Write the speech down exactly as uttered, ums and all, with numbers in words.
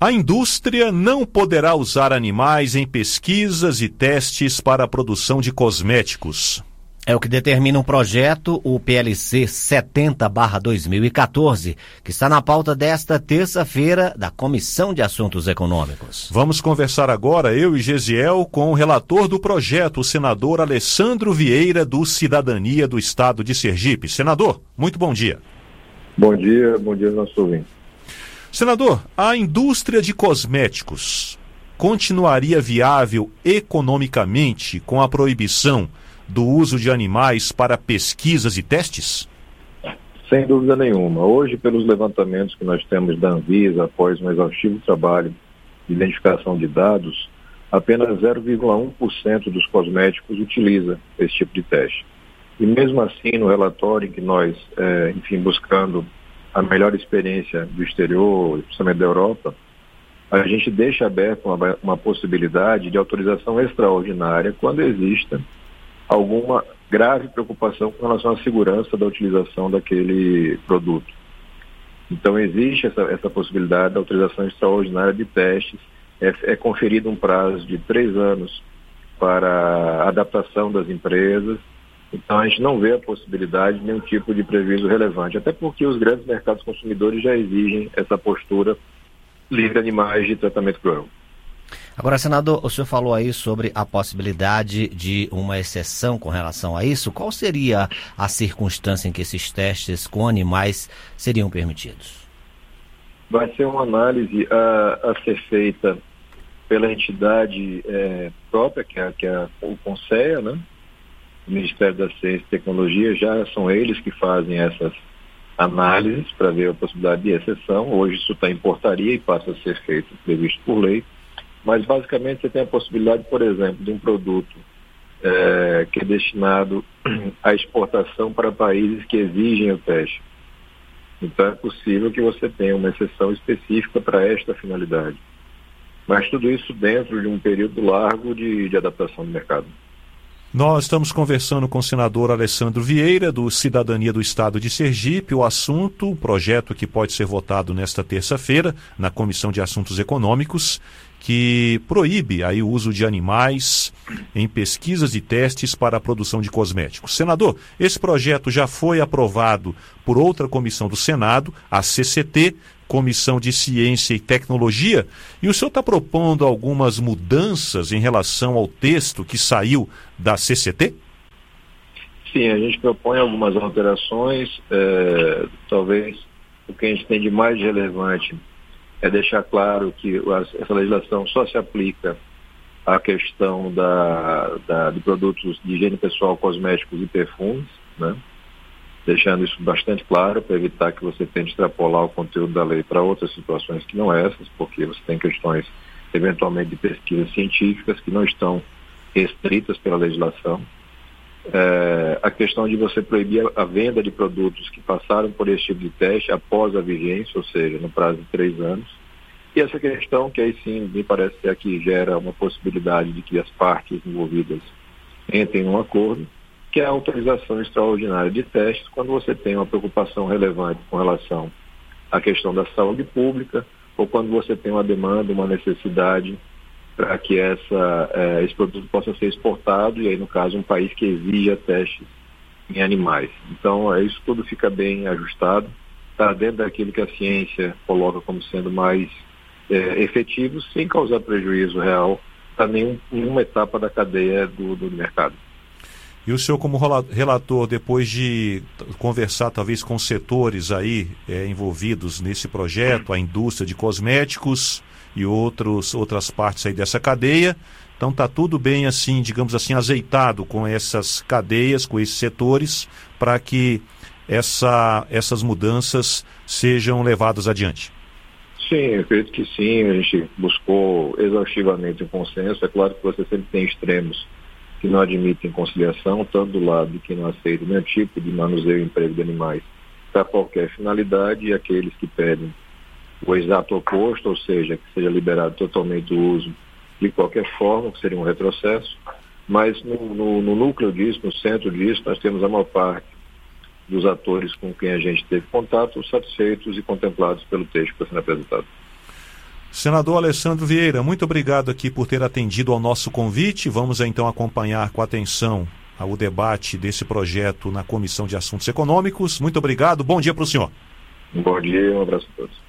A indústria não poderá usar animais em pesquisas e testes para a produção de cosméticos. É o que determina um projeto, o P L C setenta barra dois mil e quatorze, que está na pauta desta terça-feira da Comissão de Assuntos Econômicos. Vamos conversar agora, eu e Gesiel, com o relator do projeto, o senador Alessandro Vieira, do Cidadania do Estado de Sergipe. Senador, muito bom dia. Bom dia, bom dia, nosso ouvinte. Senador, a indústria de cosméticos continuaria viável economicamente com a proibição do uso de animais para pesquisas e testes? Sem dúvida nenhuma. Hoje, pelos levantamentos que nós temos da Anvisa, após um exaustivo trabalho de identificação de dados, apenas zero vírgula um por cento dos cosméticos utiliza esse tipo de teste. E mesmo assim, no relatório em que nós, é, enfim, buscando a melhor experiência do exterior, principalmente da Europa, a gente deixa aberta uma, uma possibilidade de autorização extraordinária quando exista alguma grave preocupação com relação à segurança da utilização daquele produto. Então existe essa, essa possibilidade da autorização extraordinária de testes, é, é conferido um prazo de três anos para a adaptação das empresas, então a gente não vê a possibilidade de nenhum tipo de prejuízo relevante, até porque os grandes mercados consumidores já exigem essa postura livre de animais de tratamento cruel. Agora, senador, o senhor falou aí sobre a possibilidade de uma exceção com relação a isso. Qual seria a circunstância em que esses testes com animais seriam permitidos? Vai ser uma análise a, a ser feita pela entidade é, própria, que é, que é o CONSEA, né? O Ministério da Ciência e Tecnologia, já são eles que fazem essas análises para ver a possibilidade de exceção. Hoje isso está em portaria e passa a ser feito, previsto por lei. Mas, basicamente, você tem a possibilidade, por exemplo, de um produto é, que é destinado à exportação para países que exigem o teste. Então, é possível que você tenha uma exceção específica para esta finalidade. Mas tudo isso dentro de um período largo de, de adaptação do mercado. Nós estamos conversando com o senador Alessandro Vieira, do Cidadania do Estado de Sergipe. O assunto, um projeto que pode ser votado nesta terça-feira na Comissão de Assuntos Econômicos, que proíbe aí o uso de animais em pesquisas e testes para a produção de cosméticos. Senador, esse projeto já foi aprovado por outra comissão do Senado, a C C T, Comissão de Ciência e Tecnologia, e o senhor está propondo algumas mudanças em relação ao texto que saiu da C C T? Sim, a gente propõe algumas alterações, é, talvez o que a gente tem de mais relevante é deixar claro que essa legislação só se aplica à questão da, da, de produtos de higiene pessoal, cosméticos e perfumes, né? Deixando isso bastante claro para evitar que você tente extrapolar o conteúdo da lei para outras situações que não essas, porque você tem questões, eventualmente, de pesquisas científicas que não estão restritas pela legislação. É, a questão de você proibir a venda de produtos que passaram por esse tipo de teste após a vigência, ou seja, no prazo de três anos. E essa questão que aí sim me parece ser a que gera uma possibilidade de que as partes envolvidas entrem num acordo, que é a autorização extraordinária de testes quando você tem uma preocupação relevante com relação à questão da saúde pública ou quando você tem uma demanda, uma necessidade para que essa, eh, esse produto possa ser exportado, e aí, no caso, um país que exija testes em animais. Então, é, isso tudo fica bem ajustado, está dentro daquilo que a ciência coloca como sendo mais eh, efetivo, sem causar prejuízo real para nenhum, nenhuma etapa da cadeia do, do mercado. E o senhor, como relator, depois de conversar talvez com setores aí é, envolvidos nesse projeto, a indústria de cosméticos e outros, outras partes aí dessa cadeia, então está tudo bem assim, digamos assim, azeitado com essas cadeias, com esses setores, para que essa, essas mudanças sejam levadas adiante? Sim, eu acredito que sim, a gente buscou exaustivamente o consenso. É claro que você sempre tem extremos que não admitem conciliação, tanto do lado de quem não aceita nenhum tipo de manuseio e emprego de animais para qualquer finalidade, e aqueles que pedem o exato oposto, ou seja, que seja liberado totalmente o uso de qualquer forma, que seria um retrocesso. Mas no, no, no núcleo disso, no centro disso, nós temos a maior parte dos atores com quem a gente teve contato satisfeitos e contemplados pelo texto que está sendo apresentado. Senador Alessandro Vieira, muito obrigado aqui por ter atendido ao nosso convite. Vamos então acompanhar com atenção o debate desse projeto na Comissão de Assuntos Econômicos. Muito obrigado, bom dia para o senhor. Bom dia, um abraço a todos.